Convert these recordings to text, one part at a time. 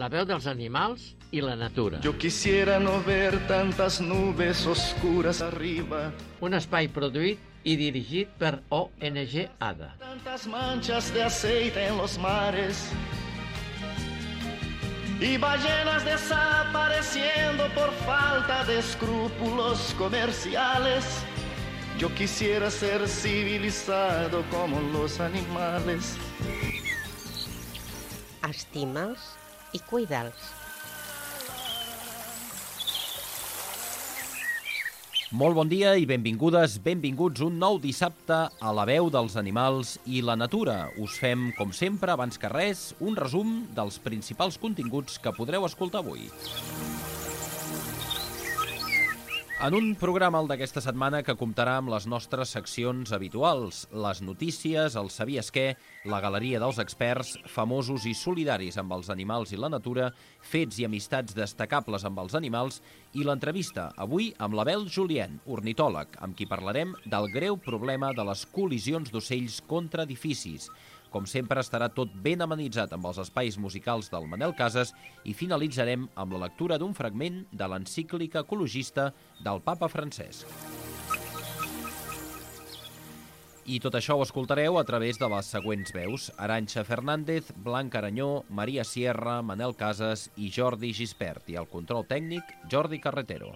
La veu dels animals i la natura. Yo quisiera no ver tantas nubes oscuras arriba. Un espai produït i dirigit per ONG ADA. Tantas manchas de aceite en los mares. Y ballenas desapareciendo por falta de escrúpulos comerciales. Yo quisiera ser civilizado como los animales. Estima'ls i cuida'ls. Molt bon dia i benvingudes, benvinguts un nou dissabte a la veu dels animals i la natura. Us fem, com sempre, abans que res, un resum dels principals continguts que podreu escoltar avui. En un programa, el d'aquesta setmana, que comptarà amb les nostres seccions habituals, les notícies, el sabies què, la galeria dels experts, famosos i solidaris amb els animals i la natura, fets i amistats destacables amb els animals i l'entrevista, avui, amb l'Abel Julien, ornitòleg, amb qui parlarem del greu problema de les col·lisions d'ocells contra edificis. Com sempre, estarà tot ben amenitzat amb els espais musicals del Manel Casas i finalitzarem amb la lectura d'un fragment de l'encíclica ecologista del Papa Francesc. I tot això ho escoltareu a través de les següents veus: Arantxa Fernández, Blanca Aranyó, Maria Sierra, Manel Casas i Jordi Gispert, i al control tècnic, Jordi Carretero.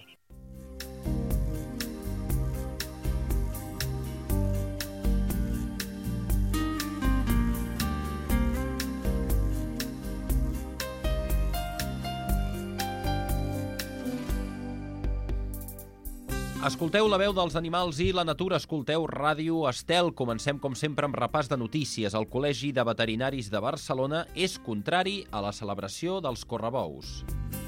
Escolteu la veu dels animals i la natura, escolteu Ràdio Estel. Comencem, com sempre, amb repàs de notícies. El Col·legi de Veterinaris de Barcelona és contrari a la celebració dels correbous.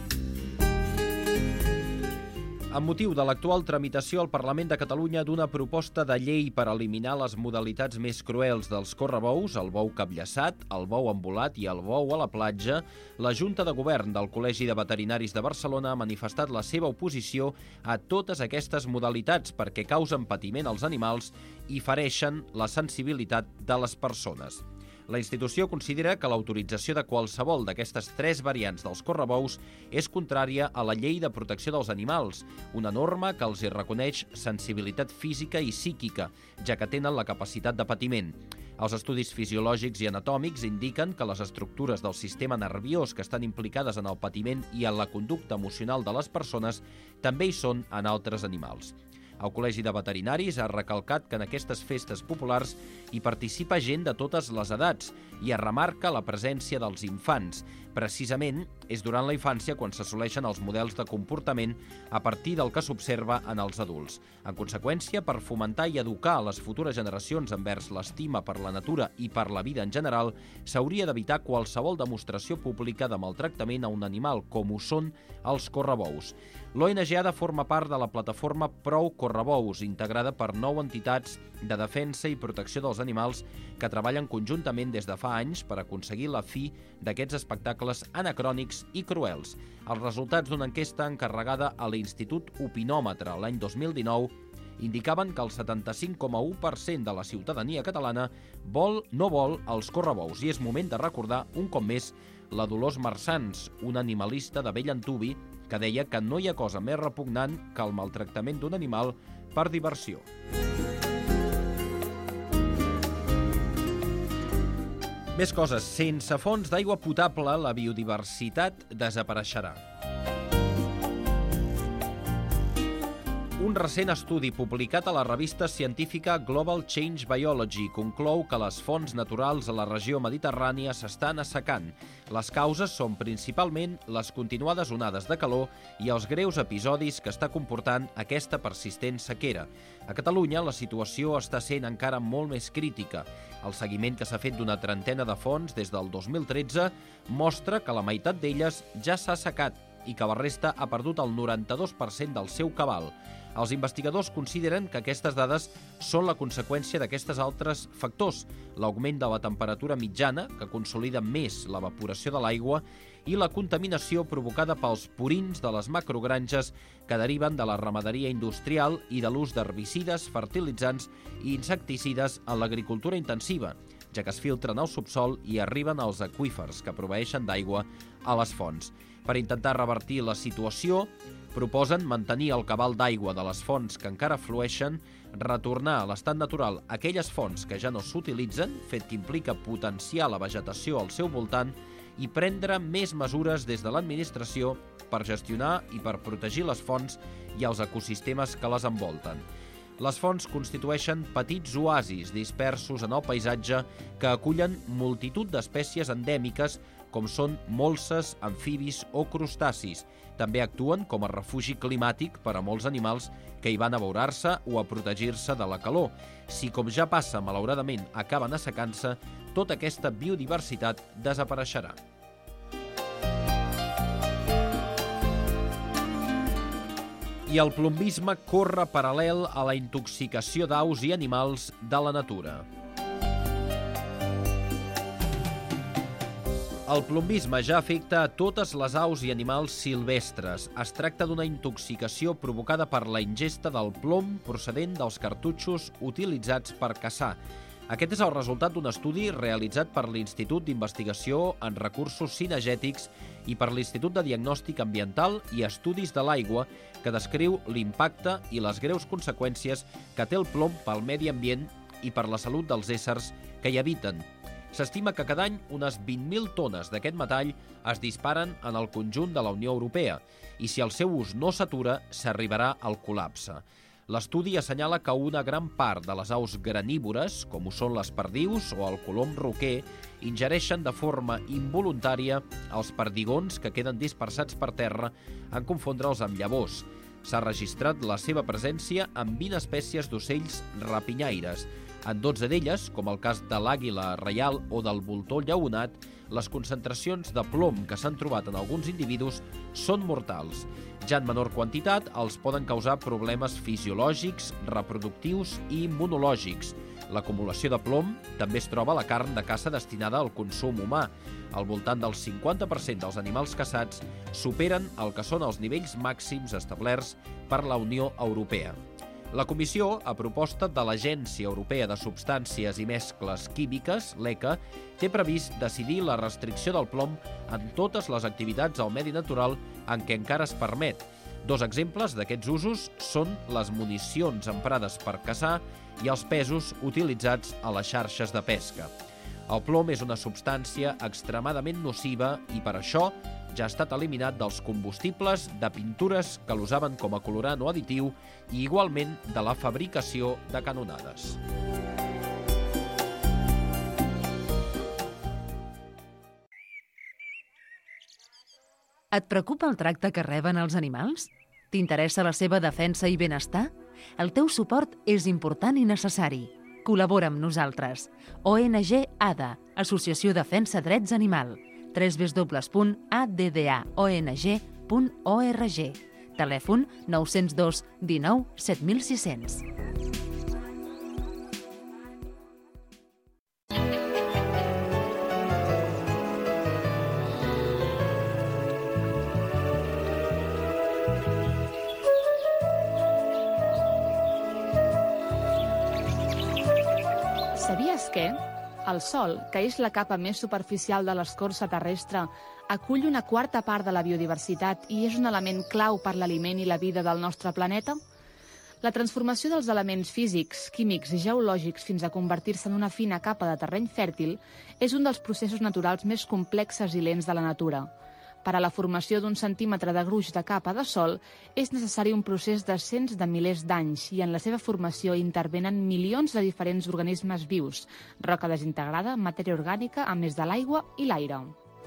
Amb motiu de l'actual tramitació al Parlament de Catalunya d'una proposta de llei per eliminar les modalitats més cruels dels correbous, el bou capllaçat, el bou embolat i el bou a la platja, la Junta de Govern del Col·legi de Veterinaris de Barcelona ha manifestat la seva oposició a totes aquestes modalitats perquè causen patiment als animals i fereixen la sensibilitat de les persones. La institució considera que l'autorització de qualsevol d'aquestes tres variants dels correbous és contrària a la Llei de Protecció dels Animals, una norma que els hi reconeix sensibilitat física i psíquica, ja que tenen la capacitat de patiment. Els estudis fisiològics i anatòmics indiquen que les estructures del sistema nerviós que estan implicades en el patiment i en la conducta emocional de les persones també hi són en altres animals. El Col·legi de Veterinaris ha recalcat que en aquestes festes populars hi participa gent de totes les edats i es remarca la presència dels infants. Precisament, és durant la infància quan s'assoleixen els models de comportament a partir del que s'observa en els adults. En conseqüència, per fomentar i educar les futures generacions envers l'estima per la natura i per la vida en general, s'hauria d'evitar qualsevol demostració pública de maltractament a un animal, com ho són els correbous. L'ONG ADA forma part de la plataforma Prou Correbous, integrada per 9 entitats de defensa i protecció dels animals que treballen conjuntament des de fa anys per aconseguir la fi d'aquests espectacles anacrònics i cruels. Els resultats d'una enquesta encarregada a l'Institut Opinòmetre l'any 2019 indicaven que el 75,1% de la ciutadania catalana no vol els correbous, i és moment de recordar un cop més la Dolors Marsans, una animalista de bell antuvi que deia que no hi ha cosa més repugnant que el maltractament d'un animal per diversió. Més coses. Sense fonts d'aigua potable, la biodiversitat desapareixerà. Un recent estudi publicat a la revista científica Global Change Biology conclou que les fonts naturals a la regió mediterrània s'estan assecant. Les causes són principalment les continuades onades de calor i els greus episodis que està comportant aquesta persistent sequera. A Catalunya la situació està sent encara molt més crítica. El seguiment que s'ha fet d'una trentena de fonts des del 2013 mostra que la meitat d'elles ja s'ha assecat i que la resta ha perdut el 92% del seu cabal. Els investigadors consideren que aquestes dades són la conseqüència d'aquestes altres factors, l'augment de la temperatura mitjana, que consolida més l'evaporació de l'aigua, i la contaminació provocada pels purins de les macrogranges que deriven de la ramaderia industrial i de l'ús d'herbicides, fertilitzants i insecticides en l'agricultura intensiva. ja que es filtren al subsol i arriben als aqüífers que proveeixen d'aigua a les fonts. Per intentar revertir la situació, proposen mantenir el cabal d'aigua de les fonts que encara flueixen, retornar a l'estat natural aquelles fonts que ja no s'utilitzen, fet que implica potenciar la vegetació al seu voltant, i prendre més mesures des de l'administració per gestionar i per protegir les fonts i els ecosistemes que les envolten. Les fonts constitueixen petits oasis dispersos en el paisatge que acullen multitud d'espècies endèmiques com són molses, amfibis o crustacis. També actuen com a refugi climàtic per a molts animals que hi van a abeurar-se o a protegir-se de la calor. Si, com ja passa, malauradament, acaben assecant-se, tota aquesta biodiversitat desapareixerà. I el plombisme corre paral·lel a la intoxicació d'aus i animals de la natura. El plombisme ja afecta a totes les aus i animals silvestres. Es tracta d'una intoxicació provocada per la ingesta del plom procedent dels cartutxos utilitzats per caçar. Aquest és el resultat d'un estudi realitzat per l'Institut d'Investigació en Recursos Cinegètics i per l'Institut de Diagnòstic Ambiental i Estudis de l'Aigua, que descriu l'impacte i les greus conseqüències que té el plom pel medi ambient i per la salut dels éssers que hi habiten. S'estima que cada any unes 20.000 tones d'aquest metall es disparen en el conjunt de la Unió Europea i si el seu ús no s'atura, s'arribarà al col·lapse. L'estudi assenyala que una gran part de les aus granívores, com ho són les perdius o el colom roquer, ingereixen de forma involuntària els perdigons que queden dispersats per terra en confondre'ls amb llavors. S'ha registrat la seva presència en 20 espècies d'ocells rapinyaires. En 12 d'elles, com el cas de l'àguila reial o del voltor lleonat, les concentracions de plom que s'han trobat en alguns individus són mortals. Ja en menor quantitat, els poden causar problemes fisiològics, reproductius i immunològics. L'acumulació de plom també es troba a la carn de caça destinada al consum humà. Al voltant del 50% dels animals caçats superen el que són els nivells màxims establerts per la Unió Europea. La Comissió, a proposta de l'Agència Europea de Substàncies i Mescles Químiques, l'ECA, té previst decidir la restricció del plom en totes les activitats al medi natural en què encara es permet. Dos exemples d'aquests usos són les municions emprades per caçar i els pesos utilitzats a les xarxes de pesca. El plom és una substància extremadament nociva i per això ja ha estat eliminat dels combustibles, de pintures que l'usaven com a colorant o additiu i igualment de la fabricació de canonades. Et preocupa el tracte que reben els animals? T'interessa la seva defensa i benestar? El teu suport és important i necessari. Col·labora amb nosaltres. ONG ADA, Associació Defensa Drets Animal. www.addaong.org. Telèfon 902 19 7600. Sabies que el Sol, que és la capa més superficial de l'escorça terrestre, acull una quarta part de la biodiversitat i és un element clau per l'aliment i la vida del nostre planeta? La transformació dels elements físics, químics i geològics fins a convertir-se en una fina capa de terreny fèrtil és un dels processos naturals més complexes i lents de la natura. Per a la formació d'un centímetre de gruix de capa de sòl és necessari un procés de cents de milers d'anys i en la seva formació intervenen milions de diferents organismes vius, roca desintegrada, matèria orgànica, a més de l'aigua i l'aire.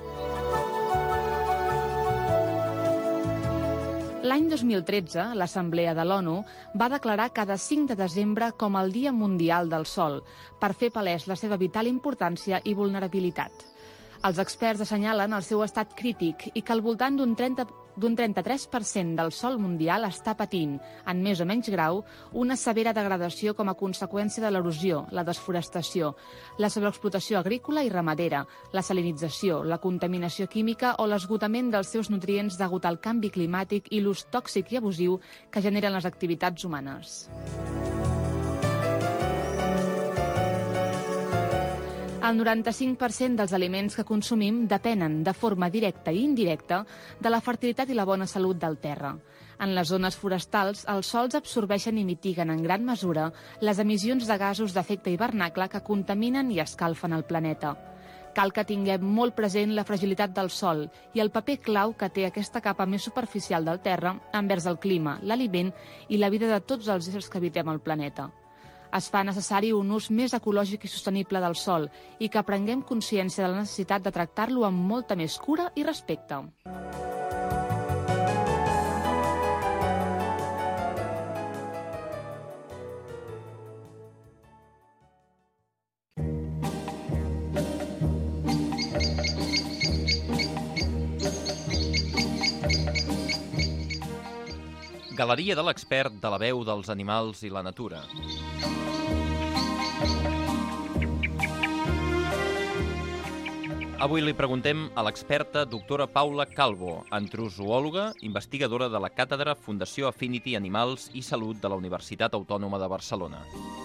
L'any 2013, l'Assemblea de l'ONU va declarar cada 5 de desembre com el Dia Mundial del Sol per fer palès la seva vital importància i vulnerabilitat. Els experts assenyalen el seu estat crític i que al voltant d'un 33% del sòl mundial està patint, en més o menys grau, una severa degradació com a conseqüència de l'erosió, la desforestació, la sobreexplotació agrícola i ramadera, la salinització, la contaminació química o l'esgotament dels seus nutrients degut al canvi climàtic i l'ús tòxic i abusiu que generen les activitats humanes. El 95% dels aliments que consumim depenen de forma directa i indirecta de la fertilitat i la bona salut del terra. En les zones forestals, els sòls absorbeixen i mitiguen en gran mesura les emissions de gasos d'efecte hivernacle que contaminen i escalfen el planeta. Cal que tinguem molt present la fragilitat del sòl i el paper clau que té aquesta capa més superficial del terra envers el clima, l'aliment i la vida de tots els éssers que habitem al planeta. Es fa necessari un ús més ecològic i sostenible del sòl i que prenguem consciència de la necessitat de tractar-lo amb molta més cura i respecte. Galeria de l'expert de la veu dels animals i la natura. Avui li preguntem a l'experta doctora Paula Calvo, antrozoòloga, investigadora de la Càtedra Fundació Affinity Animals i Salut de la Universitat Autònoma de Barcelona.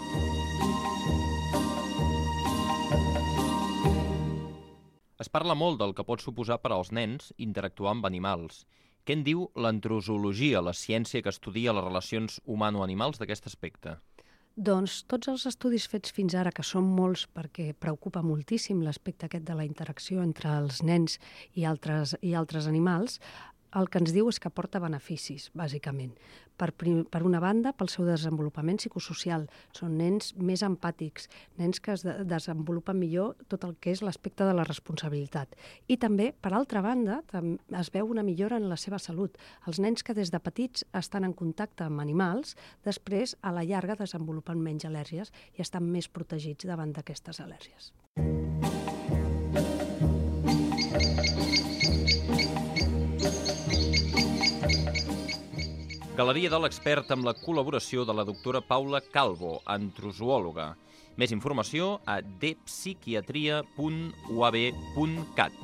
Es parla molt del que pot suposar per als nens interactuar amb animals. Què en diu l'antrozoologia, la ciència que estudia les relacions humano-animals d'aquest aspecte? Doncs tots els estudis fets fins ara, que són molts perquè preocupa moltíssim l'aspecte aquest de la interacció entre els nens i altres animals, el que ens diu és que aporta beneficis, bàsicament. Per una banda, pel seu desenvolupament psicosocial. Són nens més empàtics, nens que es desenvolupen millor tot el que és l'aspecte de la responsabilitat. I també, per altra banda, es veu una millora en la seva salut. Els nens que des de petits estan en contacte amb animals, després, a la llarga, desenvolupen menys al·lèrgies i estan més protegits davant d'aquestes al·lèrgies. Galeria de l'expert amb la col·laboració de la doctora Paula Calvo, antrozoòloga. Més informació a dpsiquiatria.uab.cat.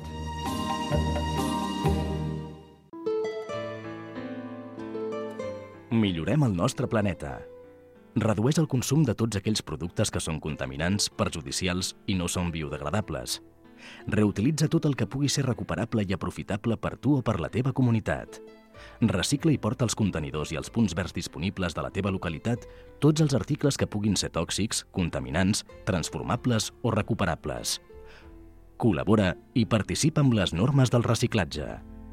Millorem el nostre planeta. Redueix el consum de tots aquells productes que són contaminants, perjudicials i no són biodegradables. Reutilitza tot el que pugui ser recuperable i aprofitable per tu o per la teva comunitat. Recicla i porta als contenidors i als punts verds disponibles de la teva localitat tots els articles que puguin ser tòxics, contaminants, transformables o recuperables. Col·labora i participa amb les normes del reciclatge.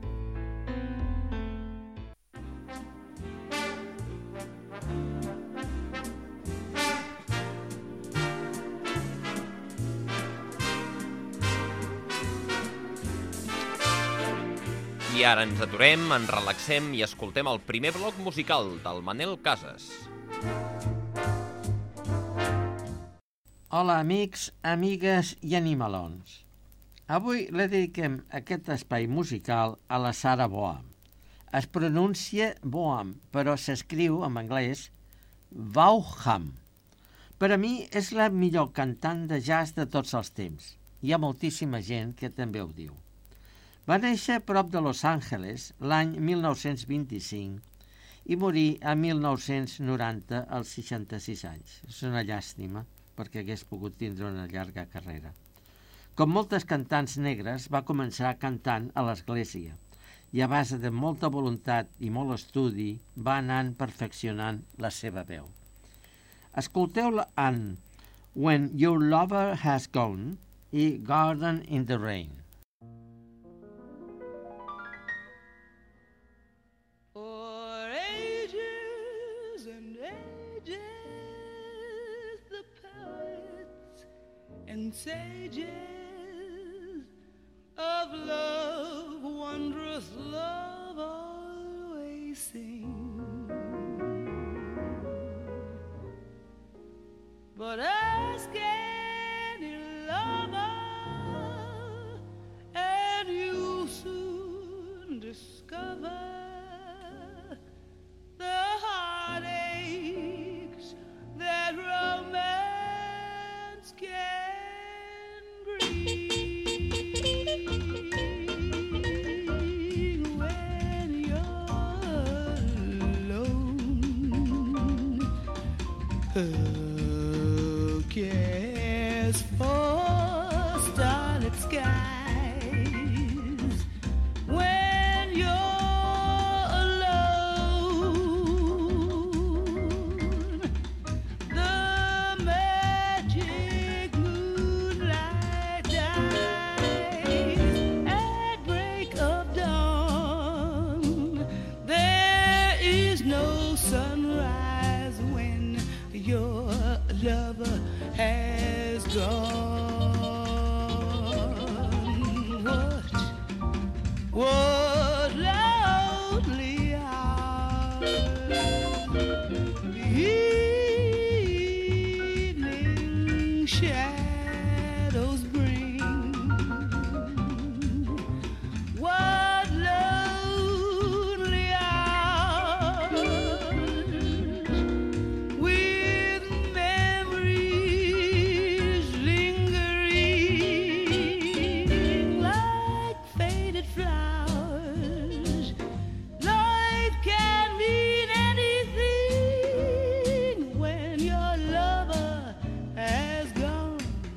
I ara ens aturem, ens relaxem i escoltem el primer bloc musical del Manel Casas. Hola, amics, amigues i animalons. Avui li dediquem aquest espai musical a la Sarah Boam. Es pronuncia Boam, però s'escriu en anglès Vaughan. Per a mi és la millor cantant de jazz de tots els temps. Hi ha moltíssima gent que també ho diu. Va néixer a prop de Los Angeles l'any 1925 i morir a 1990 als 66 anys. És una llàstima, perquè hagués pogut tindre una llarga carrera. Com moltes cantants negres, va començar cantant a l'església i a base de molta voluntat i molt estudi va anant perfeccionant la seva veu. Escolteu-la en When Your Lover Has Gone i Garden in the Rain. And sages of love, wondrous love, always sing. But ask any lover, and you'll soon discover the heartaches that romance can. Who cares for starlit skies. When you're alone, the magic moonlight dies at break of dawn. There is no sunrise when your lover has gone. What lonely hours the evening shadows bring. What lonely hours with memories lingering like faded flowers. Life can mean anything when your lover has gone.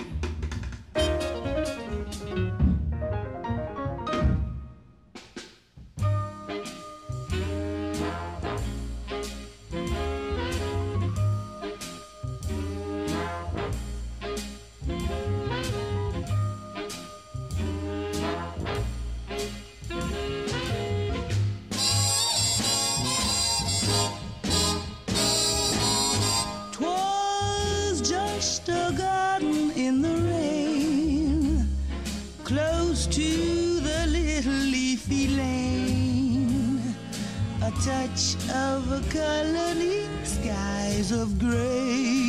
Twas just a garden in the rain, close to the little leafy lane, a touch of a coloring skies of gray.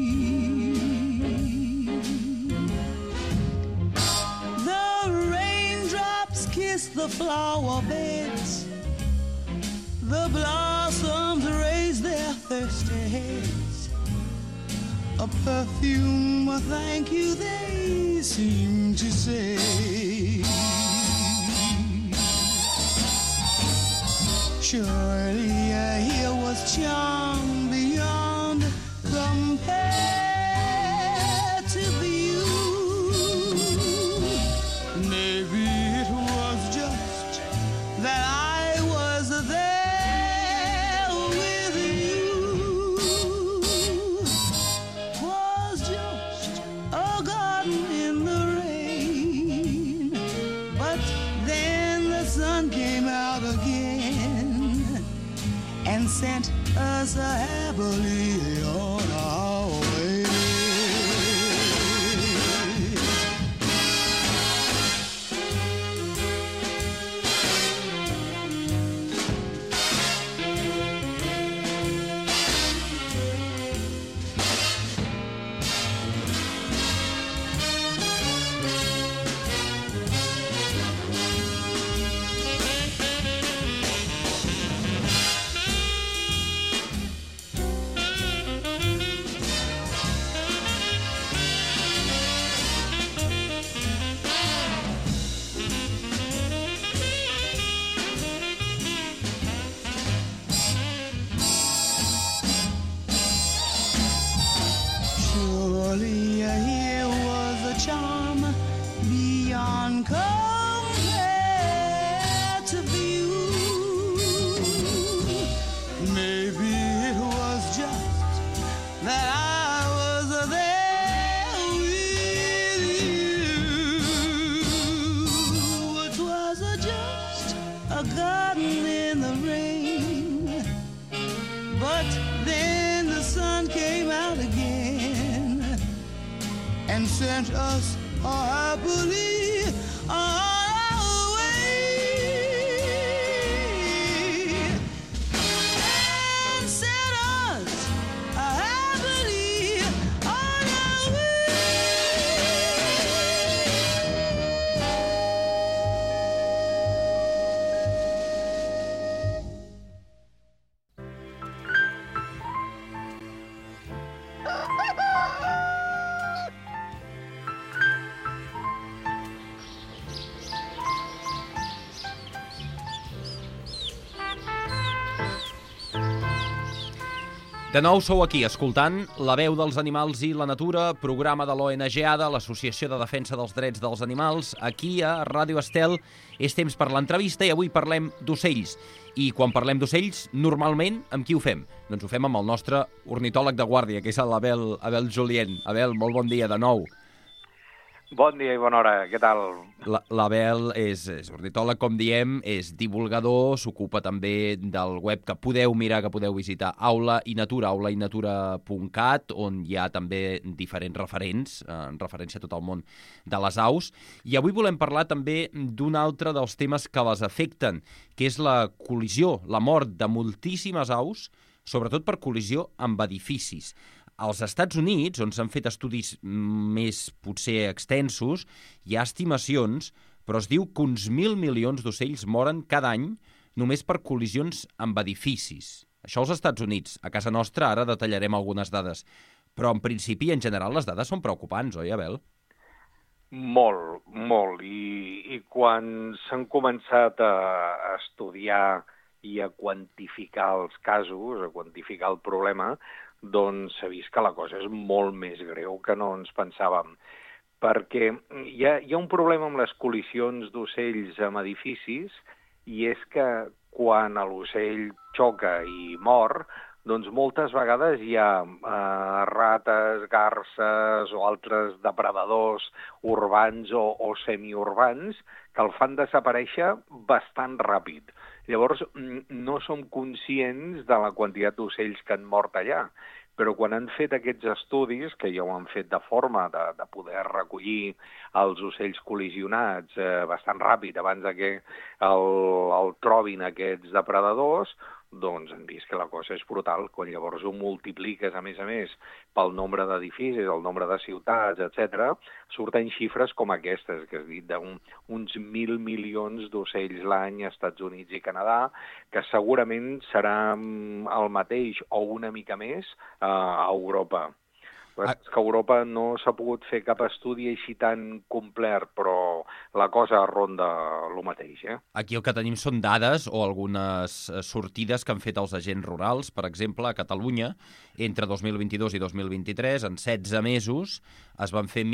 The raindrops kiss the flower beds, the blossoms raise their thirsty heads. A perfume, a thank you, they seem to say. Surely here was charm beyond compare to view. Maybe it was just that I was there with you. Was just a garden in the rain, but then the sun came out again and sent us happily on our way. Surely here was a charm beyond compare to view. Maybe it was just that I was there with you. It was just a garden in the rain, but then the sun came out again and sent us happily on our way. And sent us happily on our way. De nou sou aquí, escoltant La veu dels animals i la natura, programa de l'ONG ADA, l'Associació de Defensa dels Drets dels Animals. Aquí, a Ràdio Estel, és temps per l'entrevista i avui parlem d'ocells. I quan parlem d'ocells, normalment, amb qui ho fem? Doncs ho fem amb el nostre ornitòleg de guàrdia, que és l'Abel Julien. Abel, molt bon dia de nou. Bon dia i bona hora, què tal? L'Abel és ornitòleg, com diem, és divulgador, s'ocupa també del web que podeu mirar, que podeu visitar, Aula i Natura, aulainatura.cat, on hi ha també diferents referents, en referència a tot el món de les aus. I avui volem parlar també d'un altre dels temes que les afecten, que és la col·lisió, la mort de moltíssimes aus, sobretot per col·lisió amb edificis. Als Estats Units, on s'han fet estudis més potser extensos, hi ha estimacions, però es diu que uns 1.000 milions d'ocells moren cada any només per col·lisions amb edificis. Això als Estats Units. A casa nostra ara detallarem algunes dades. Però en principi, en general, les dades són preocupants, oi, Abel? Molt, molt. I quan s'han començat a estudiar i a quantificar els casos, a quantificar el problema, doncs s'ha vist que la cosa és molt més greu que no ens pensàvem. Perquè hi ha un problema amb les col·lisions d'ocells amb edificis, i és que quan l'ocell xoca i mor, doncs moltes vegades hi ha rates, garses o altres depredadors urbans o semiurbans que el fan desaparèixer bastant ràpid. Llavors, no som conscients de la quantitat d'ocells que han mort allà, però quan han fet aquests estudis, que ja ho han fet de forma de poder recollir els ocells col·lisionats bastant ràpid abans que el trobin aquests depredadors, doncs han vist que la cosa és brutal. Quan llavors ho multipliques, a més, pel nombre d'edificis, el nombre de ciutats, etc., surten xifres com aquestes, que has dit, d'uns 1.000 milions d'ocells l'any als Estats Units i Canadà, que segurament serà el mateix o una mica més a Europa. És que a Europa no s'ha pogut fer cap estudi així tan complet, però la cosa ronda el mateix. Aquí el que tenim són dades o algunes sortides que han fet els agents rurals. Per exemple, a Catalunya, entre 2022 i 2023, en 16 mesos, es van fer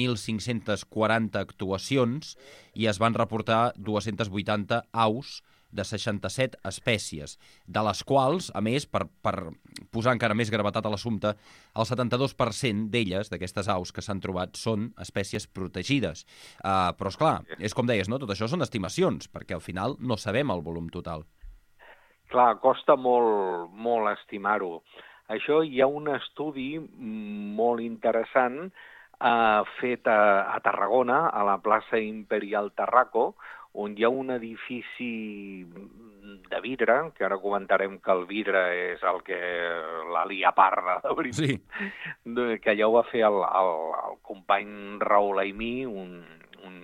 1.540 actuacions i es van reportar 280 aus de 67 espècies, de les quals, a més, per posar encara més gravetat a l'assumpte, el 72% d'elles, d'aquestes aus que s'han trobat, són espècies protegides. Però, esclar, és com deies, no? Tot això són estimacions, perquè al final no sabem el volum total. Clar, costa molt, molt estimar-ho. Això hi ha un estudi molt interessant fet a Tarragona, a la plaça Imperial Tarraco, on hi ha un edifici de vidre, que ara comentarem que el vidre és el que la lia parda, de veritat, sí. Que allà ho va fer el company Raül Aimí, un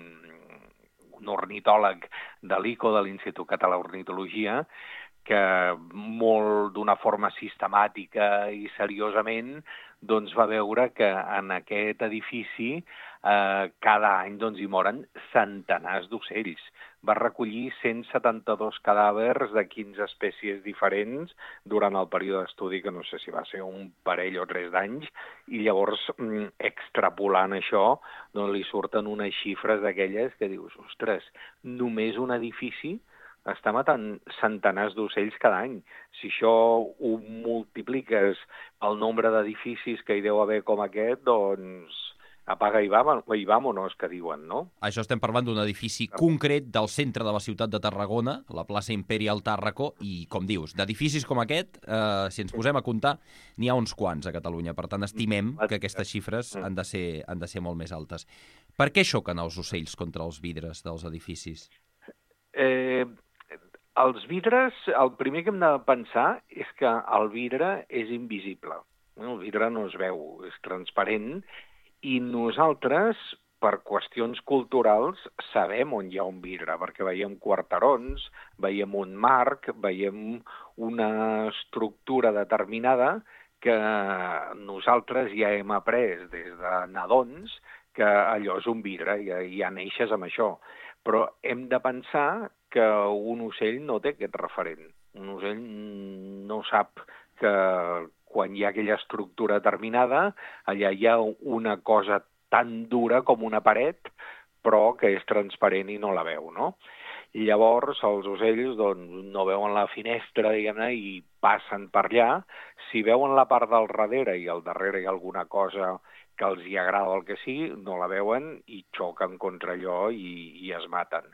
ornitòleg de l'ICO, de l'Institut Català d'Ornitologia, que molt d'una forma sistemàtica i seriosament doncs va veure que en aquest edifici cada any doncs, hi moren centenars d'ocells. Va recollir 172 cadàvers de 15 espècies diferents durant el període d'estudi, que no sé si va ser un parell o 3 d'anys, i llavors, extrapolant això, doncs li surten unes xifres d'aquelles que dius, ostres, només un edifici està matant centenars d'ocells cada any. Si això ho multipliques pel nombre d'edificis que hi deu haver com aquest, doncs apaga i vámonos, que diuen, no? Això estem parlant d'un edifici concret del centre de la ciutat de Tarragona, la plaça Imperial Tàrraco, i, com dius, d'edificis com aquest, si ens posem a comptar, n'hi ha uns quants a Catalunya. Per tant, estimem que aquestes xifres han de ser molt més altes. Per què xoquen els ocells contra els vidres dels edificis? Els vidres, el primer que hem de pensar és que el vidre és invisible. El vidre no es veu, és transparent, i nosaltres, per qüestions culturals, sabem on hi ha un vidre, perquè veiem quarterons, veiem un marc, veiem una estructura determinada que nosaltres ja hem après des de nadons que allò és un vidre, ja neixes amb això. Però hem de pensar que un ocell no té aquest referent. Un ocell no sap que quan hi ha aquella estructura determinada, allà hi ha una cosa tan dura com una paret, però que és transparent i no la veu, no? I llavors els ocells no veuen la finestra, diguem-ne, i passen per allà. Si veuen la part del darrere i al darrere hi ha alguna cosa que els hi agrada o el que sigui, no la veuen i xoquen contra allò i es maten.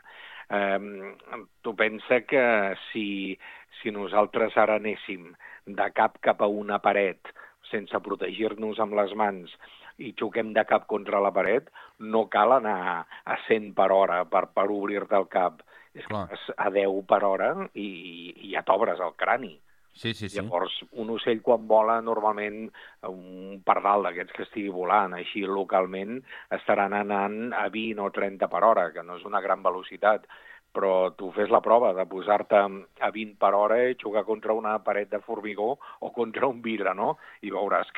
Tu pensa que si nosaltres ara anéssim de cap a una paret sense protegir-nos amb les mans i xoquem de cap contra la paret, no cal anar a 100 per hora per obrir-te el cap. És que vas a 10 per hora i ja t'obres el crani. Sí. Llavors, un ocell quan vola, normalment un pardal d'aquests que estigui volant així localment, estaran anant a 20 o 30 per hora, que no és una gran velocitat, però tu fes la prova de posar-te a 20 per hora i xocar contra una paret de formigó o contra un vidre, no? I veuràs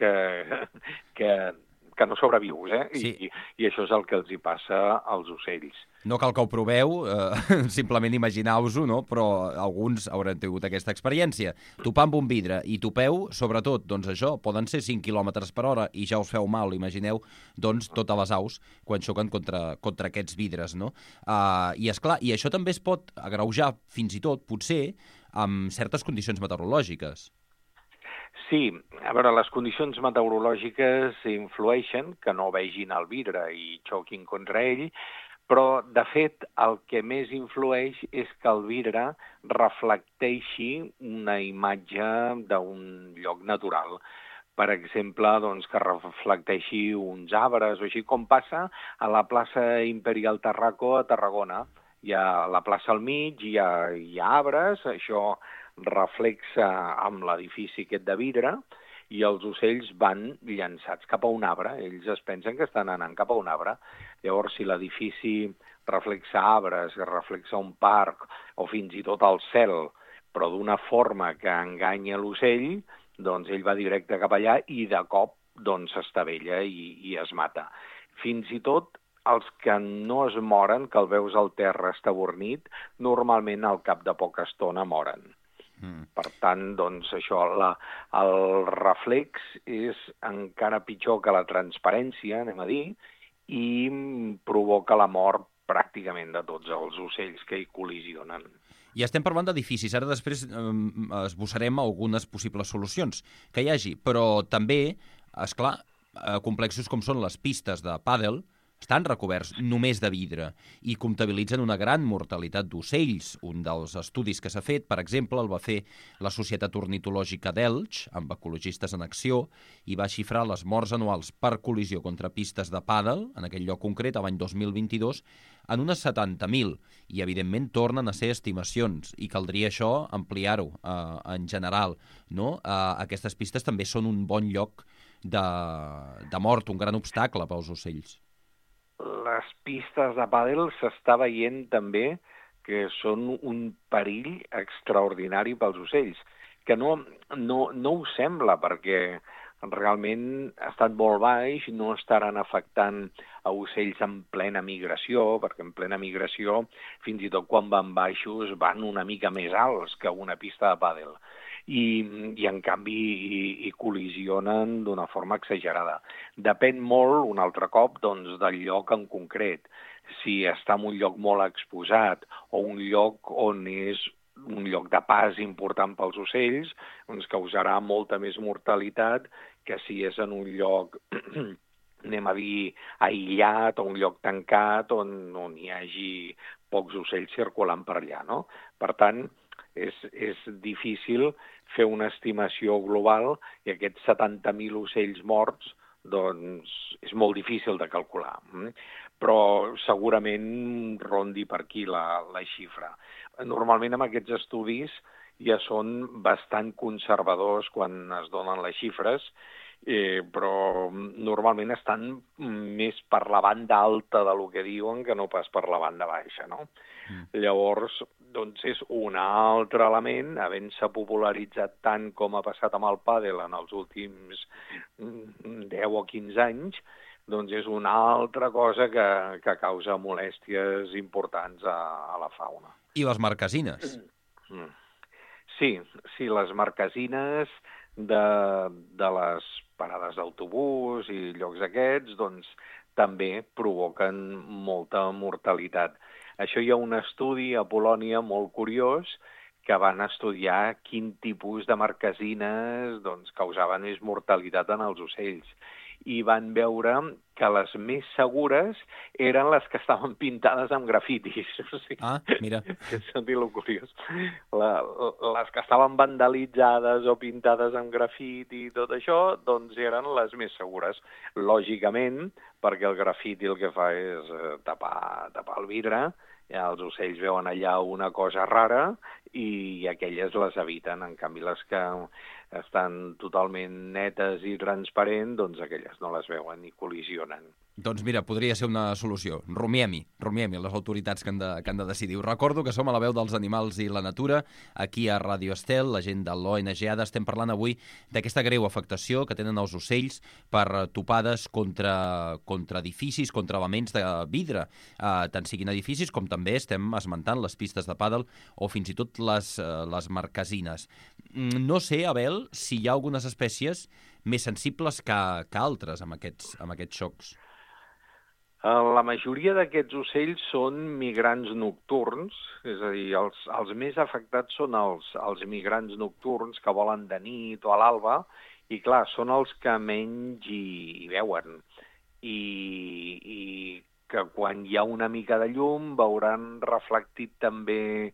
que no sobrevius, eh? Sí. I això és el que els hi passa als ocells. No cal que ho proveu, simplement imagineu-vos-ho, no? Però alguns hauran tingut aquesta experiència. Topar amb un vidre i topeu, sobretot, doncs això, poden ser 5 km per hora i ja us feu mal, imagineu, doncs, totes les aus quan xoquen contra aquests vidres, no? I, esclar, i això també es pot agreujar, fins i tot, potser, amb certes condicions meteorològiques. Sí, a veure, les condicions meteorològiques influeixen que no vegin el vidre i xoquin contra ell, però, de fet, el que més influeix és que el vidre reflecteixi una imatge d'un lloc natural. Per exemple, doncs, que reflecteixi uns arbres o així, com passa a la plaça Imperial Tarraco a Tarragona. Hi ha la plaça al mig, hi ha arbres, això reflexa amb l'edifici aquest de vidre, i els ocells van llançats cap a un arbre. Ells es pensen que estan anant cap a un arbre. Llavors, si l'edifici reflexa arbres, reflexa un parc, o fins i tot el cel, però d'una forma que enganya l'ocell, doncs ell va directe cap allà i de cop doncs s'estavella i es mata. Fins i tot els que no es moren, que el veus al terra estabornit, normalment al cap de poca estona moren. Per tant, doncs, això, el reflex és encara pitjor que la transparència, anem a dir, i provoca la mort pràcticament de tots els ocells que hi col·lisionen. I estem parlant d'edificis. Ara després esbossarem algunes possibles solucions que hi hagi, però també, esclar, complexos com són les pistes de pàdel, estan recoberts només de vidre i comptabilitzen una gran mortalitat d'ocells. Un dels estudis que s'ha fet, per exemple, el va fer la Societat Ornitològica d'Elx, amb ecologistes en acció, i va xifrar les morts anuals per col·lisió contra pistes de pàdel, en aquell lloc concret, l'any 2022, en unes 70.000, i evidentment tornen a ser estimacions, i caldria això ampliar-ho en general, no? Aquestes pistes també són un bon lloc de mort, un gran obstacle pels ocells. Les pistes de pàdel s'està veient també que són un perill extraordinari pels ocells, que no ho sembla, perquè realment ha estat molt baix, no estaran afectant a ocells en plena migració, perquè en plena migració, fins i tot quan van baixos, van una mica més alts que una pista de pàdel. I en canvi hi col·lisionen d'una forma exagerada. Depèn molt, un altre cop, doncs, del lloc en concret. Si està en un lloc molt exposat o un lloc on és un lloc de pas important pels ocells, doncs causarà molta més mortalitat que si és en un lloc, anem a dir, aïllat o un lloc tancat on hi hagi pocs ocells circulant per allà, no? Per tant, és difícil fer una estimació global i aquests 70.000 ocells morts doncs és molt difícil de calcular. Però segurament rondi per aquí la xifra. Normalment amb aquests estudis ja són bastant conservadors quan es donen les xifres, però normalment estan més per la banda alta del que diuen que no pas per la banda baixa, no? Llavors, doncs és un altre element, havent-se popularitzat tant com ha passat amb el pàdel en els últims 10 o 15 anys, doncs és una altra cosa que causa molèsties importants a la fauna. I les marquesines? Sí, les marquesines de les parades d'autobús i llocs aquests, doncs també provoquen molta mortalitat. Això hi ha un estudi a Polònia molt curiós que van estudiar quin tipus de marquesines doncs, causaven més mortalitat en els ocells. I van veure que les més segures eren les que estaven pintades amb grafitis. O sigui, mira. Que sentit lo curiós. Les que estaven vandalitzades o pintades amb grafiti i tot això, doncs eren les més segures. Lògicament, perquè el grafiti el que fa és tapar el vidre, ja els ocells veuen allà una cosa rara i aquelles les eviten. En canvi, les que estan totalment netes i transparents, doncs aquelles no les veuen i col·lisionen. Doncs mira, podria ser una solució. Rumiem-hi les autoritats que han de decidir. Us recordo que som a la veu dels animals i la natura, aquí a Ràdio Estel, la gent de l'ONG-ADA. Estem parlant avui d'aquesta greu afectació que tenen els ocells per topades contra edificis, contra elements de vidre, tant siguin edificis com també estem esmentant les pistes de pàdel o fins i tot les marquesines. No sé, Abel, si hi ha algunes espècies més sensibles que altres amb aquests xocs. La majoria d'aquests ocells són migrants nocturns, és a dir, els més afectats són els migrants nocturns que volen de nit o a l'alba, i clar, són els que menys hi veuen. I que quan hi ha una mica de llum veuran reflectit també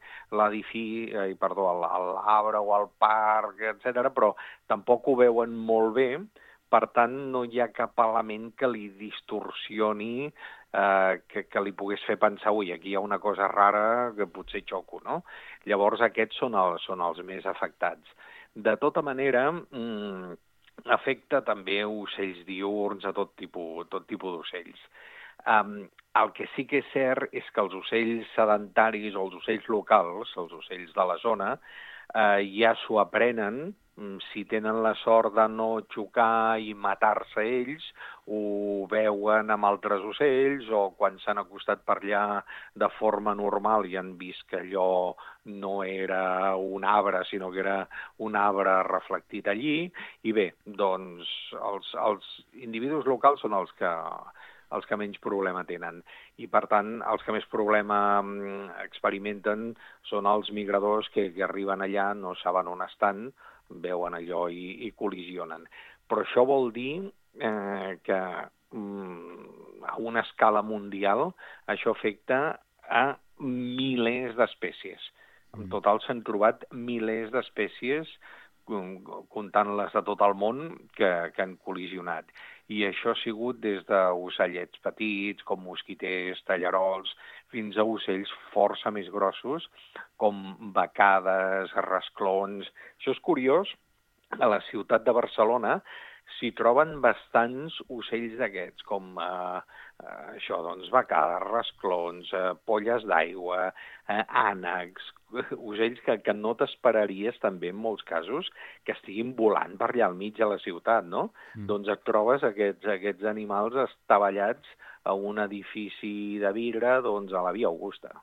l'arbre o el parc, etc., però tampoc ho veuen molt bé. Per tant, no hi ha cap element que li distorsioni, que li pogués fer pensar, ui, aquí hi ha una cosa rara que potser xoco, no? Llavors, aquests són els més afectats. De tota manera, afecta també ocells diürns, a tot tipus d'ocells. El que sí que és cert és que els ocells sedentaris o els ocells locals, els ocells de la zona, ja s'ho aprenen. Si tenen la sort de no xocar i matar-se ells, ho veuen amb altres ocells, o quan s'han acostat per allà de forma normal i han vist que allò no era un arbre, sinó que era un arbre reflectit allí. I bé, doncs els individus locals són els que menys problema tenen. I, per tant, els que més problema experimenten són els migradors que arriben allà, no saben on estan, veuen allò i col·lisionen. Però això vol dir que a una escala mundial això afecta a milers d'espècies. En total s'han trobat milers d'espècies, comptant-les de tot el món, que han col·lisionat. I això ha sigut des d'ocellets petits, com mosquiters, tallarols, fins a ocells força més grossos, com becades, rasclons. Això és curiós, a la ciutat de Barcelona s'hi troben bastants ocells d'aquests, com becades, rasclons, polles d'aigua, ànecs, ocells que no t'esperaries també en molts casos que estiguin volant per allà al mig de la ciutat, no? Doncs et trobes aquests animals estavellats a un edifici de vidre, doncs a la Via Augusta.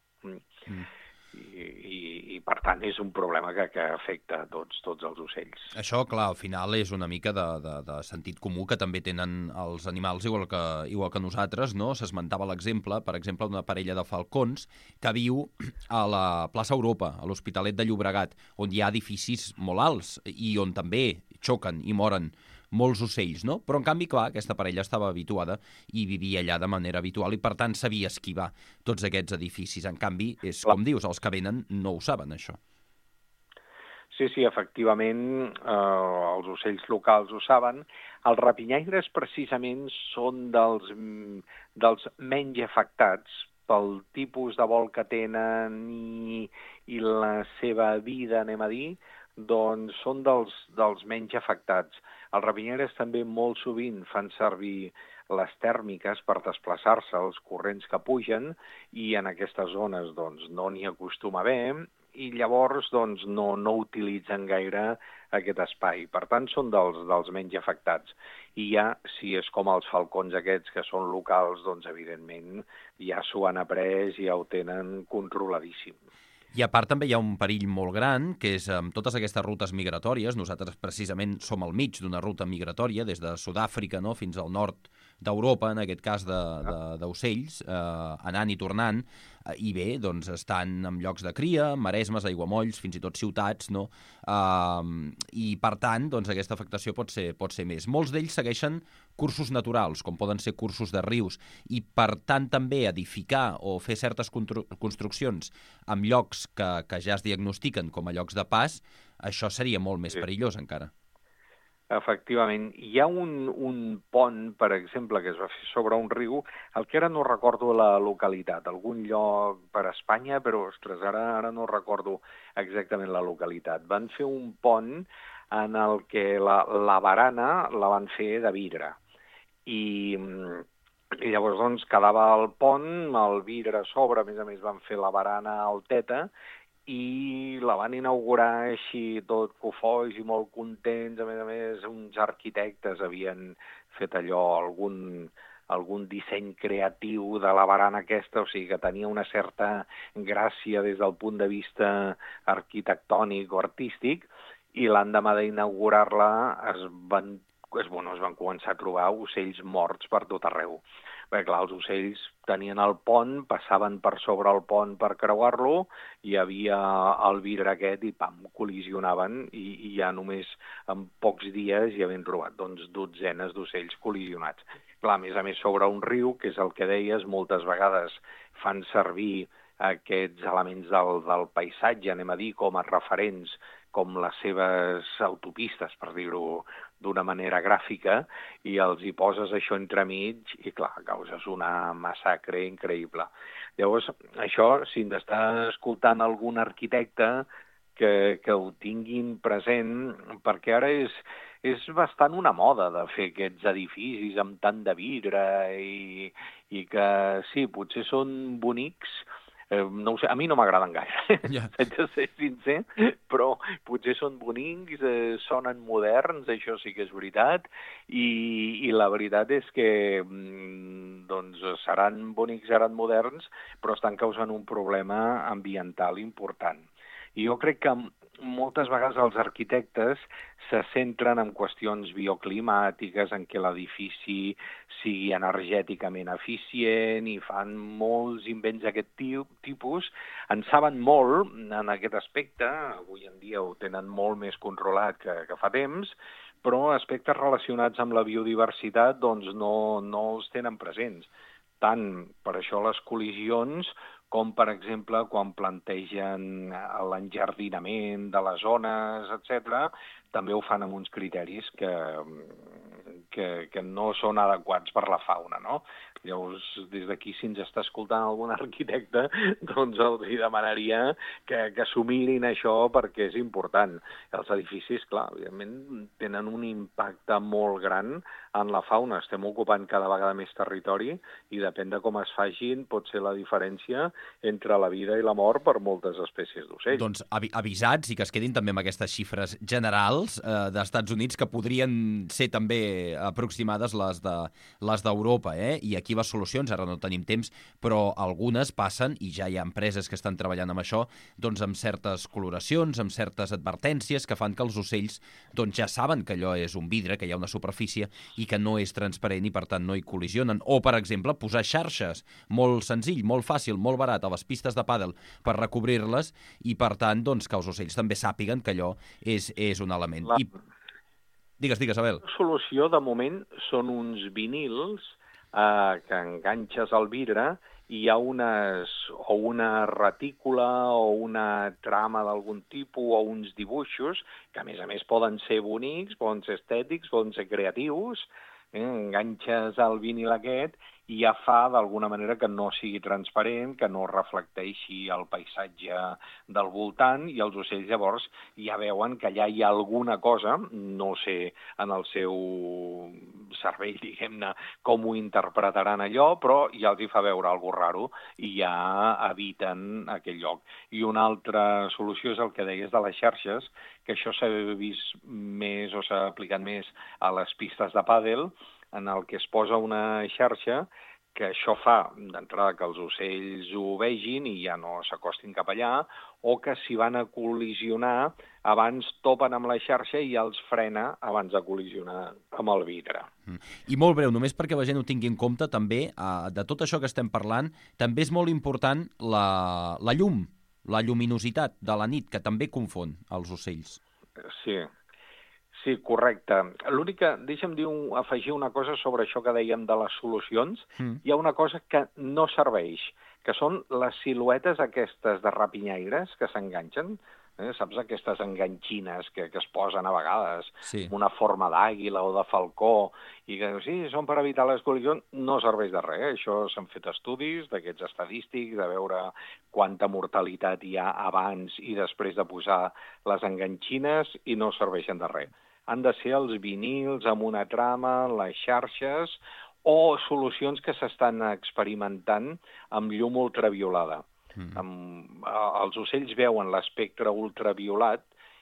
I per tant és un problema que afecta tots els ocells. Això, clar, al final és una mica de sentit comú que també tenen els animals igual que nosaltres, no? S'esmentava l'exemple, per exemple, d'una parella de falcons que viu a la plaça Europa, a l'Hospitalet de Llobregat, on hi ha edificis molt alts i on també xoquen i moren molts ocells, no? Però, en canvi, clar, aquesta parella estava habituada i vivia allà de manera habitual i, per tant, sabia esquivar tots aquests edificis. En canvi, és com dius, els que venen no ho saben, això. Sí, efectivament, els ocells locals ho saben. Els rapinyaires, precisament, són dels menys afectats pel tipus de vol que tenen i la seva vida, anem a dir, doncs són dels menys afectats. Els rapinyaires també molt sovint fan servir les tèrmiques per desplaçar-se als corrents que pugen i en aquestes zones doncs, no n'hi acostuma a haver i llavors doncs, no utilitzen gaire aquest espai. Per tant, són dels menys afectats. I ja, si és com els falcons aquests que són locals, doncs evidentment ja s'ho han après i ja ho tenen controladíssim. I a part també hi ha un perill molt gran, que és amb totes aquestes rutes migratòries, nosaltres precisament som al mig d'una ruta migratòria, des de Sud-àfrica, no?, fins al nord d'Europa, en aquest cas d'ocells, anant i tornant, i bé, doncs estan en llocs de cria, maresmes, aiguamolls, fins i tot ciutats, no? I per tant, doncs aquesta afectació pot ser més. Molts d'ells segueixen cursos naturals, com poden ser cursos de rius, i per tant també edificar o fer certes construccions en llocs que ja es diagnostiquen com a llocs de pas, això seria molt més perillós encara. Efectivament. Hi ha un pont, per exemple, que es va fer sobre un riu, el que ara no recordo la localitat, algun lloc per Espanya, però, ostres, ara no recordo exactament la localitat. Van fer un pont en el que la barana la van fer de vidre. I llavors, doncs, quedava el pont, el vidre a sobre, a més van fer la barana alteta, i la van inaugurar així tot cofois i molt contents. A més, uns arquitectes havien fet allò, algun disseny creatiu de la barana aquesta, o sigui que tenia una certa gràcia des del punt de vista arquitectònic o artístic, i l'endemà d'inaugurar-la es van començar a trobar ocells morts per tot arreu. Bé, clar, els ocells tenien el pont, passaven per sobre el pont per creuar-lo, hi havia el vidre aquest i pam, col·lisionaven, i ja només en pocs dies hi havien trobat dotzenes d'ocells col·lisionats. Clar, a més sobre un riu, que és el que deies, moltes vegades fan servir aquests elements del paisatge, anem a dir, com a referents, com les seves autopistes, per dir-ho d'una manera gràfica, i els hi poses això entremig i, clar, causes una massacre increïble. Llavors, això, si hem d'estar escoltant algun arquitecte que ho tinguin present, perquè ara és bastant una moda de fer aquests edificis amb tant de vidre i que, sí, potser són bonics. No ho sé, a mi no m'agraden gaire, haig de ser sincer, però potser són bonics, sonen moderns, això sí que és veritat, i la veritat és que doncs seran bonics, seran moderns, però estan causant un problema ambiental important. I jo crec que moltes vegades els arquitectes se centren en qüestions bioclimàtiques, en què l'edifici sigui energèticament eficient, i fan molts invents d'aquest tipus. En saben molt en aquest aspecte, avui en dia ho tenen molt més controlat que fa temps, però aspectes relacionats amb la biodiversitat doncs no els tenen presents. Tant per això les col·lisions, com, per exemple, quan plantegen l'enjardinament de les zones, etc., també ho fan amb uns criteris que no són adequats per la fauna, no? Llavors, des d'aquí, si ens està escoltant algun arquitecte, doncs els demanaria que s'ho mirin això, perquè és important. Els edificis, clar, evidentment, tenen un impacte molt gran en la fauna. Estem ocupant cada vegada més territori i depèn de com es facin, pot ser la diferència entre la vida i la mort per moltes espècies d'ocells. Doncs avisats, i que es quedin també amb aquestes xifres generals d'Estats Units, que podrien ser també aproximades les d'Europa, i aquí les solucions, ara no tenim temps, però algunes passen, i ja hi ha empreses que estan treballant amb això, doncs amb certes coloracions, amb certes advertències que fan que els ocells doncs ja saben que allò és un vidre, que hi ha una superfície i que no és transparent i per tant no hi col·lisionen. O, per exemple, posar xarxes, molt senzill, molt fàcil, molt barat, a les pistes de pàdel per recobrir-les i per tant doncs que els ocells també sàpiguen que allò és un element. Digues, Abel. La solució, de moment, són uns vinils que enganxes al vidre i hi ha una retícula o una trama d'algun tipus o uns dibuixos que, a més, poden ser bonics, poden ser estètics, poden ser creatius. Enganxes el vinil aquest i ja fa d'alguna manera que no sigui transparent, que no reflecteixi el paisatge del voltant, i els ocells llavors ja veuen que allà hi ha alguna cosa, no sé en el seu cervell, diguem-ne, com ho interpretaran allò, però ja els hi fa veure alguna cosa raro i ja eviten aquell lloc. I una altra solució és el que deies de les xarxes, que això s'ha vist més o s'ha aplicat més a les pistes de pàdel, en el que es posa una xarxa que això fa, d'entrada, que els ocells ho vegin i ja no s'acostin cap allà, o que si van a col·lisionar, abans topen amb la xarxa i ja els frena abans de col·lisionar amb el vidre. I molt breu, només perquè la gent ho tingui en compte, també, de tot això que estem parlant, també és molt important la llum, la lluminositat de la nit, que també confon els ocells. Sí, correcte. L'únic que, deixa'm afegir una cosa sobre això que dèiem de les solucions. Hi ha una cosa que no serveix, que són les siluetes aquestes de rapinyaires que s'enganxen. Saps aquestes enganxines que es posen a vegades, amb una forma d'àguila o de falcó, i que sí, són per evitar les col·lisions, no serveix de res. Això s'han fet estudis d'aquests estadístics, de veure quanta mortalitat hi ha abans i després de posar les enganxines, i no serveixen de res. Han de ser els vinils amb una trama, les xarxes, o solucions que s'estan experimentant amb llum ultraviolada. Els ocells veuen l'espectre ultraviolat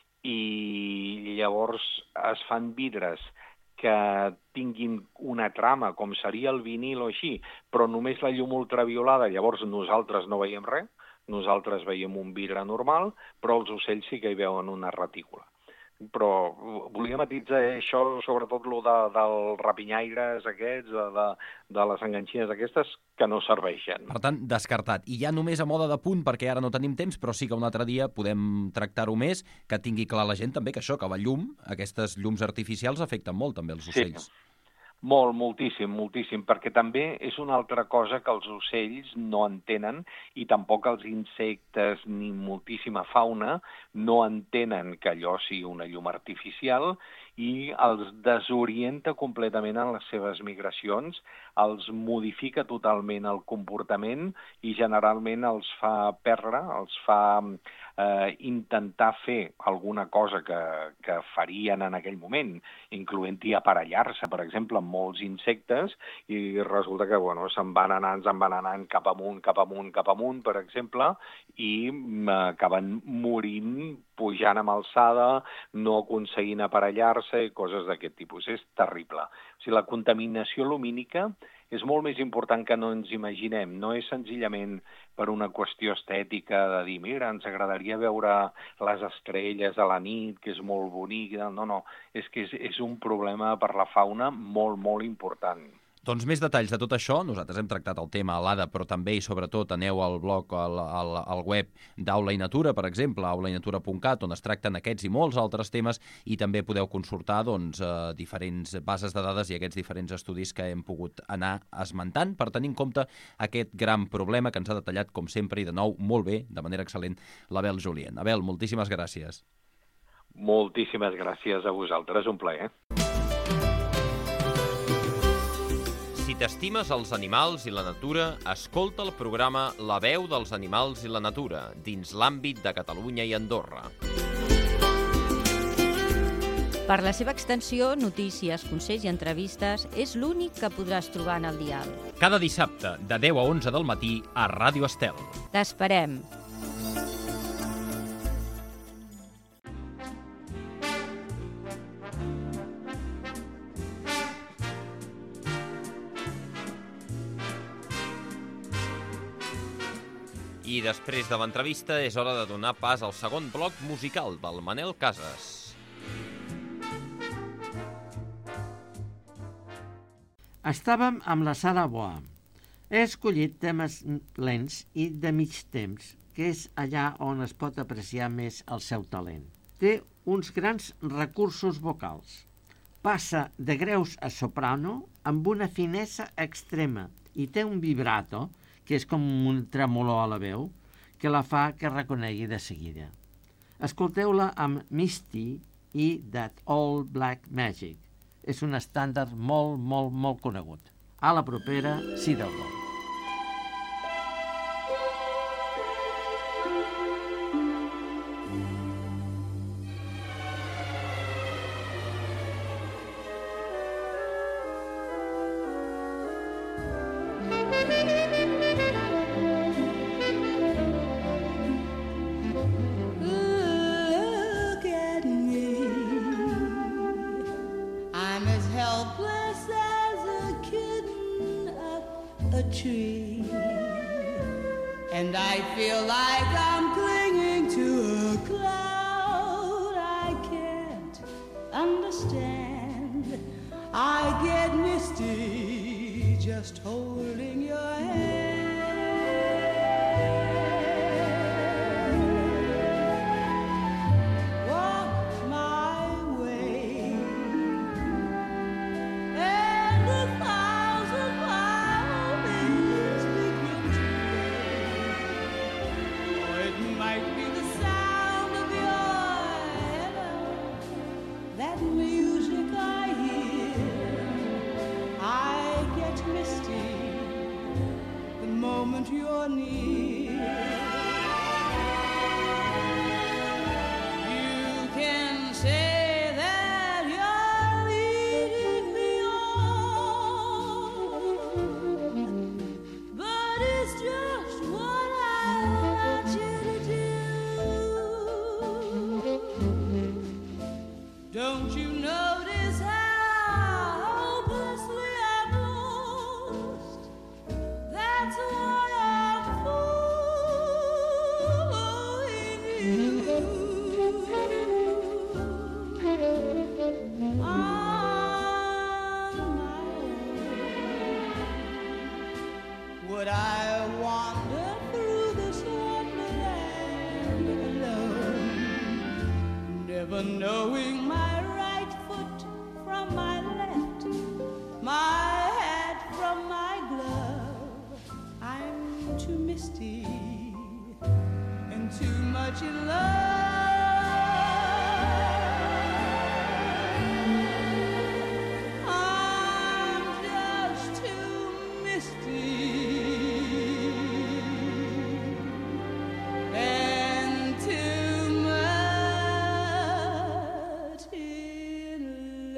i llavors es fan vidres que tinguin una trama, com seria el vinil o així, però només la llum ultraviolada, llavors nosaltres no veiem res, nosaltres veiem un vidre normal, però els ocells sí que hi veuen una retícula. Però volia matitzar això, sobretot el dels rapinyaires aquests, de les enganxines aquestes, que no serveixen. Per tant, descartat. I ja només a moda de punt, perquè ara no tenim temps, però sí que un altre dia podem tractar-ho més, que tingui clar la gent també que això, que la llum, aquestes llums artificials, afecten molt també els ocells. Sí. Moltíssim, perquè també és una altra cosa que els ocells no entenen i tampoc els insectes ni moltíssima fauna no entenen que allò sigui una llum artificial i els desorienta completament en les seves migracions, els modifica totalment el comportament i generalment els fa perdre, els fa intentar fer alguna cosa que farien en aquell moment, incloent-hi aparellar-se, per exemple, amb molts insectes, i resulta que se'n van anant cap amunt, per exemple, i acaben morint, pujant amb alçada, no aconseguint aparellar-se i coses d'aquest tipus. És terrible. O sigui, la contaminació lumínica és molt més important que no ens imaginem. No és senzillament per una qüestió estètica de dir, mira, ens agradaria veure les estrelles a la nit, que és molt bonic. No, és que és un problema per la fauna molt, molt important. Doncs més detalls de tot això, nosaltres hem tractat el tema a l'ADA, però també i sobretot aneu al blog, al web d'Aula i Natura, per exemple, aulainatura.cat, on es tracten aquests i molts altres temes, i també podeu consultar diferents bases de dades i aquests diferents estudis que hem pogut anar esmentant per tenir en compte aquest gran problema que ens ha detallat, com sempre, i de nou, molt bé, de manera excel·lent, l'Abel Julien. Abel, moltíssimes gràcies. Moltíssimes gràcies a vosaltres, un plaer. Si t'estimes els animals i la natura, escolta el programa La veu dels animals i la natura, dins l'àmbit de Catalunya i Andorra. Per la seva extensió, notícies, consells i entrevistes, és l'únic que podràs trobar en el dial. Cada dissabte, de 10 a 11 del matí, a Ràdio Estel. T'esperem. I després de l'entrevista és hora de donar pas al segon bloc musical del Manel Casas. Estàvem amb la Sara Boam. He escollit temes lents i de mig temps, que és allà on es pot apreciar més el seu talent. Té uns grans recursos vocals. Passa de greus a soprano amb una finesa extrema i té un vibrato que és com un tremolor a la veu, que la fa que reconegui de seguida. Escolteu-la amb Misty i That Old Black Magic. És un estàndard molt, molt, molt conegut. A la propera, si Déu vol. I'm as helpless as a kitten up a and I feel like I'm clinging to a cloud. I can't understand. I get misty just holding your hand. Walk my way, and 1,000 violins begin to play. Or it might be the sound of your hello, that music I hear. I get misty the moment you're near. You can say that you're leading me on, but it's just what I want you to do. Don't you notice how hopelessly I'm lost? That's why I'm fooling you. On my own, would I wander through this wonderland alone, never knowing my right foot from my left, my hat from my glove? I'm too misty and too much in love. I'm just too misty and too much in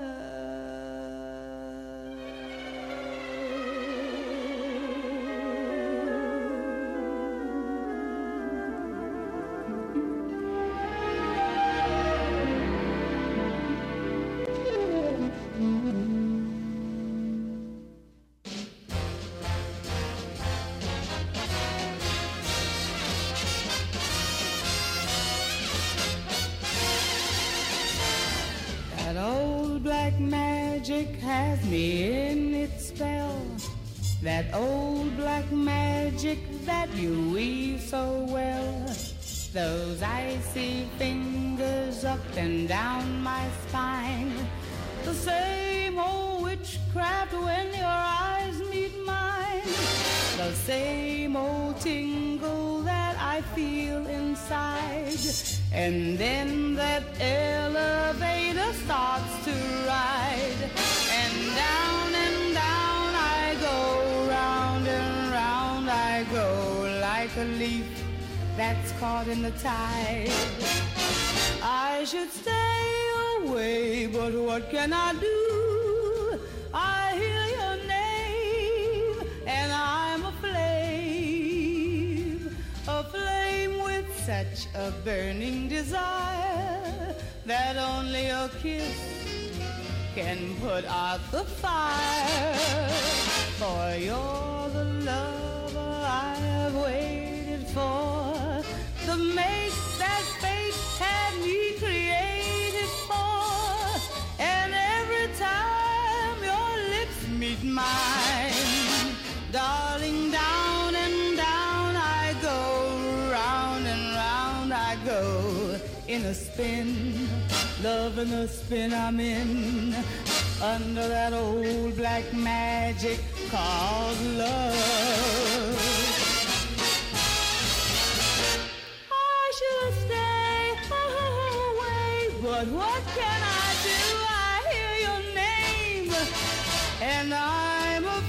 That old black magic has me in its spell. That old black magic that you weave so well. Those icy fingers up and down my spine. The same old witchcraft when your eyes meet mine. The same old tingle that I feel inside. And then that elevator starts to ride. And down I go, round and round I go, like a leaf that's caught in the tide. I should stay away, but what can I do? I hear your name, and I'm a flame with such a burning desire that only a kiss can put out the fire. For you're the lover I have waited for, the mate that fate had me created for. And every time your lips meet mine, darling, down and down I go, round and round I go, in a spin, love in a spin I'm in, under that old black magic called love. I should stay away, but what can I do? I hear your name, and I'm a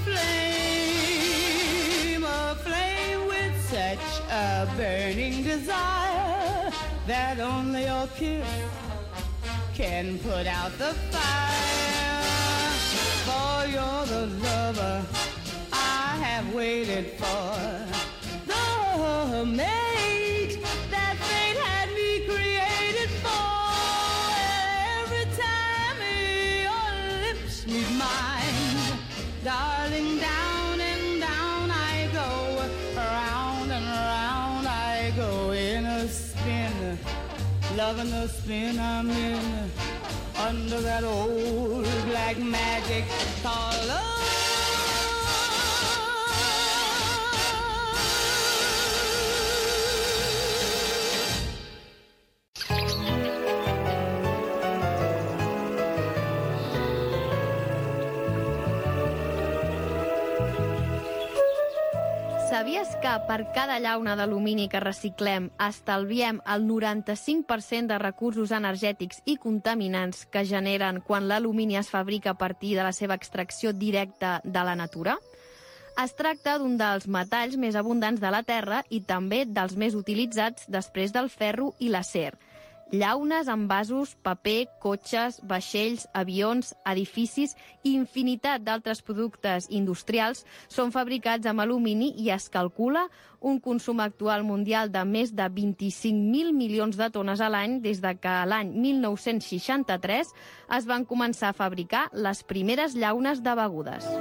flame with such a burning desire that only your kiss can put out the fire. For you're the lover I have waited for, the mate that fate had me created for. Every time your lips meet mine, darling, down and down I go, round and loving the spin I'm in under that old black magic called love. Sabies que per cada llauna d'alumini que reciclem estalviem el 95% de recursos energètics i contaminants que generen quan l'alumini es fabrica a partir de la seva extracció directa de la natura? Es tracta d'un dels metalls més abundants de la Terra i també dels més utilitzats després del ferro i l'acer. Llaunes, envasos, paper, cotxes, vaixells, avions, edificis i infinitat d'altres productes industrials són fabricats amb alumini i es calcula un consum actual mundial de més de 25.000 milions de tones a l'any des de que l'any 1963 es van començar a fabricar les primeres llaunes de begudes.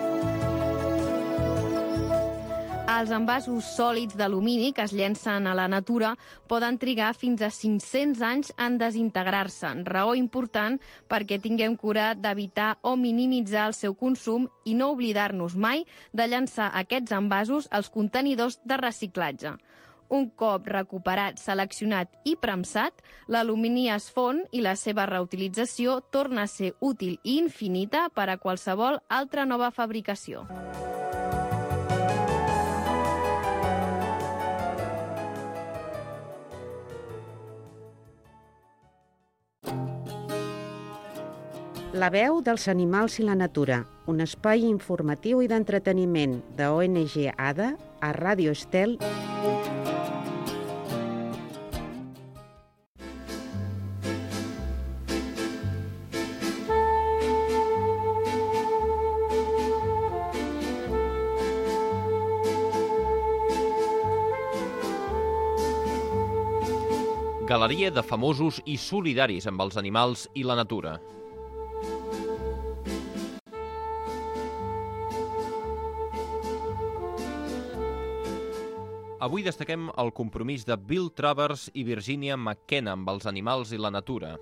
Els envasos sòlids d'alumini que es llencen a la natura poden trigar fins a 500 anys en desintegrar-se, raó important perquè tinguem cura d'evitar o minimitzar el seu consum i no oblidar-nos mai de llançar aquests envasos als contenidors de reciclatge. Un cop recuperat, seleccionat i premsat, l'alumini es fon i la seva reutilització torna a ser útil i infinita per a qualsevol altra nova fabricació. La veu dels animals i la natura, un espai informatiu i d'entreteniment de ONG ADA a Ràdio Estel. Galeria de famosos i solidaris amb els animals i la natura. Avui destaquem el compromís de Bill Travers i Virginia McKenna amb els animals i la natura.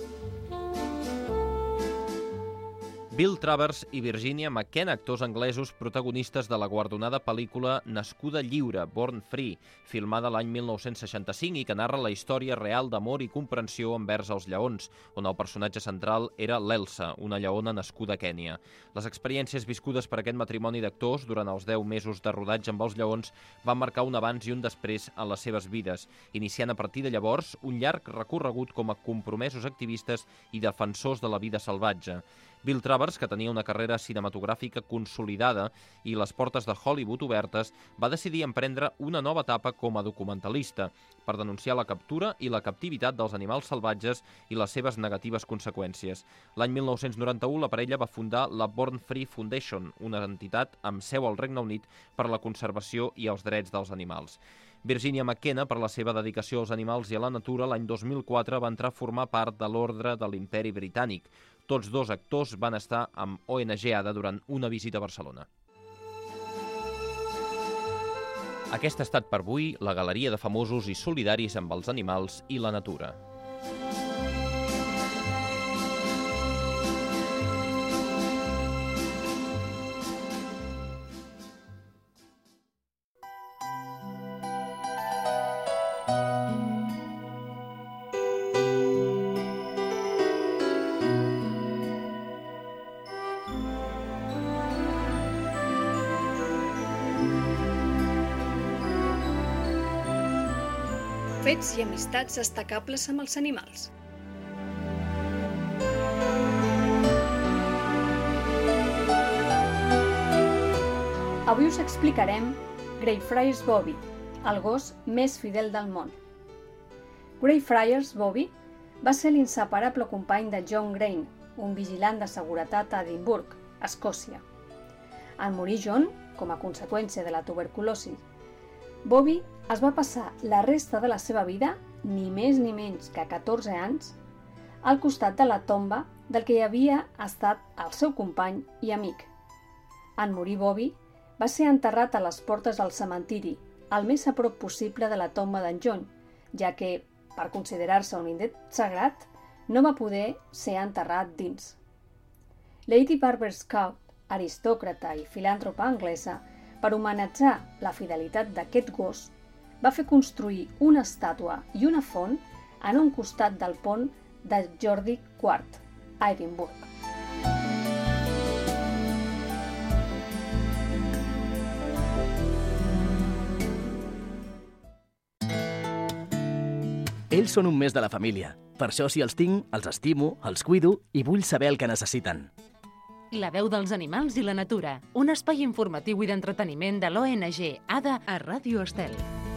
Bill Travers i Virginia McKenna, actors anglesos protagonistes de la guardonada pel·lícula Nascuda lliure, Born Free, filmada l'any 1965 i que narra la història real d'amor i comprensió envers els lleons, on el personatge central era l'Elsa, una lleona nascuda a Kènia. Les experiències viscudes per aquest matrimoni d'actors durant els 10 mesos de rodatge amb els lleons van marcar un abans i un després en les seves vides, iniciant a partir de llavors un llarg recorregut com a compromesos activistes i defensors de la vida salvatge. Bill Travers, que tenia una carrera cinematogràfica consolidada i les portes de Hollywood obertes, va decidir emprendre una nova etapa com a documentalista per denunciar la captura i la captivitat dels animals salvatges i les seves negatives conseqüències. L'any 1991 la parella va fundar la Born Free Foundation, una entitat amb seu al Regne Unit per a la conservació i els drets dels animals. Virginia McKenna, per la seva dedicació als animals i a la natura, l'any 2004 va entrar a formar part de l'Ordre de l'Imperi Britànic. Tots dos actors van estar amb ONG ADA durant una visita a Barcelona. Aquesta ha estat per avui la galeria de famosos i solidaris amb els animals i la natura. Fets i amistats destacables amb els animals. Avui us explicarem Greyfriars Bobby, el gos més fidel del món. Greyfriars Bobby va ser l'inseparable company de John Green, un vigilant de seguretat a Edimburg, Escòcia. En morir John, com a conseqüència de la tuberculosi, Bobby es va passar la resta de la seva vida, ni més ni menys que 14 anys, al costat de la tomba del que hi havia estat el seu company i amic. En morir Bobby, va ser enterrat a les portes del cementiri, el més a prop possible de la tomba d'en John, ja que, per considerar-se un indret sagrat, no va poder ser enterrat dins. Lady Barbara Scout, aristòcrata i filàntropa anglesa, per homenatjar la fidelitat d'aquest gos, va fer construir una estàtua i una font en un costat del pont de George IV, a Edimburg. Ells són un mes de la família. Per això, si els tinc, els estimo, els cuido i vull saber el que necessiten. La veu dels animals i la natura. Un espai informatiu i d'entreteniment de l'ONG ADA a Ràdio Estel.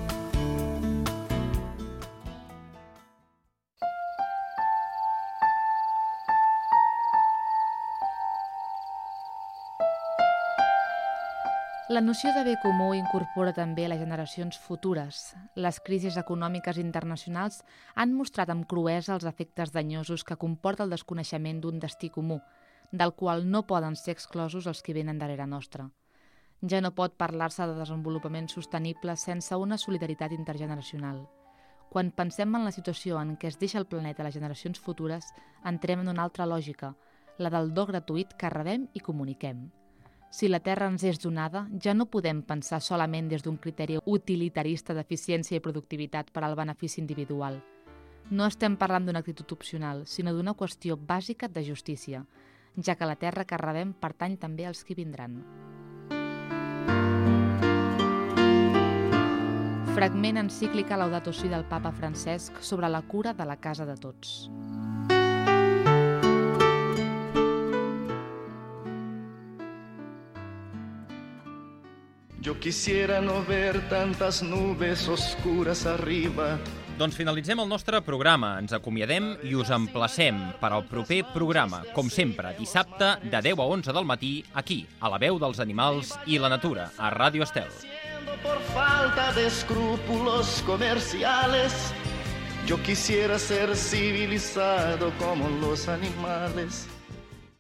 La noció de bé comú incorpora també les generacions futures. Les crisis econòmiques internacionals han mostrat amb cruesa els efectes danyosos que comporta el desconeixement d'un destí comú, del qual no poden ser exclosos els que venen darrere nostra. Ja no pot parlar-se de desenvolupament sostenible sense una solidaritat intergeneracional. Quan pensem en la situació en què es deixa el planeta a les generacions futures, entrem en una altra lògica, la del do gratuït que rebem i comuniquem. Si la Terra ens és donada, ja no podem pensar solament des d'un criteri utilitarista d'eficiència i productivitat per al benefici individual. No estem parlant d'una actitud opcional, sinó d'una qüestió bàsica de justícia, ja que la Terra que rebem pertany també als que vindran. Fragment encíclica Laudato Si del papa Francesc sobre la cura de la casa de tots. Yo quisiera no ver tantas nubes oscuras arriba. Doncs finalitzem el nostre programa, ens acomiadem i us emplacem per al proper programa, com sempre, dissabte de 10 a 11 del matí, aquí, a la veu dels animals i la natura, a Ràdio Estel. Por falta de escrúpulos comerciales, yo quisiera ser civilizado como los animales.